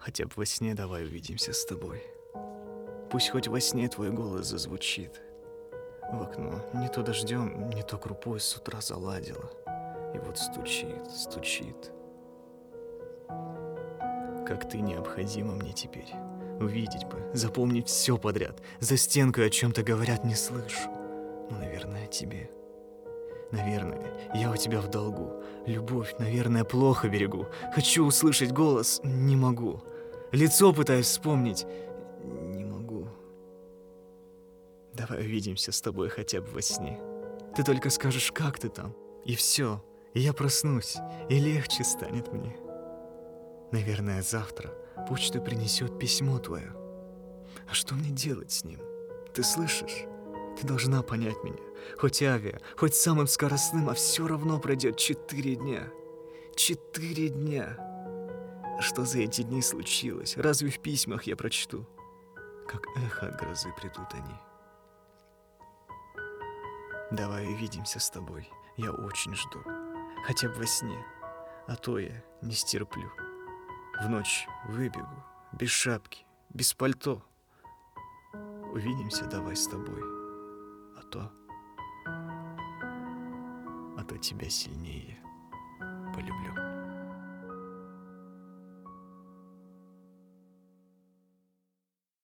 Хотя бы во сне давай увидимся с тобой. Пусть хоть во сне твой голос зазвучит. В окно не то дождем, не то крупой с утра заладило. И вот стучит, стучит. Как ты необходима мне теперь. Увидеть бы, запомнить все подряд. За стенкой о чем-то говорят, не слышу. Ну, наверное, тебе. Наверное, я у тебя в долгу. Любовь, наверное, плохо берегу. Хочу услышать голос, не могу. Лицо пытаюсь вспомнить, не могу. Давай увидимся с тобой хотя бы во сне. Ты только скажешь, как ты там, и все. И я проснусь, и легче станет мне. Наверное, завтра почта принесет письмо твое. А что мне делать с ним? Ты слышишь? Ты должна понять меня. Хоть авиа, хоть самым скоростным, а все равно пройдет 4 дня. 4 дня. Что за эти дни случилось? Разве в письмах я прочту? Как эхо от грозы придут они. Давай увидимся с тобой. Я очень жду. Хотя бы во сне. А то я не стерплю. В ночь выбегу, без шапки, без пальто. Увидимся давай с тобой. А то тебя сильнее полюблю.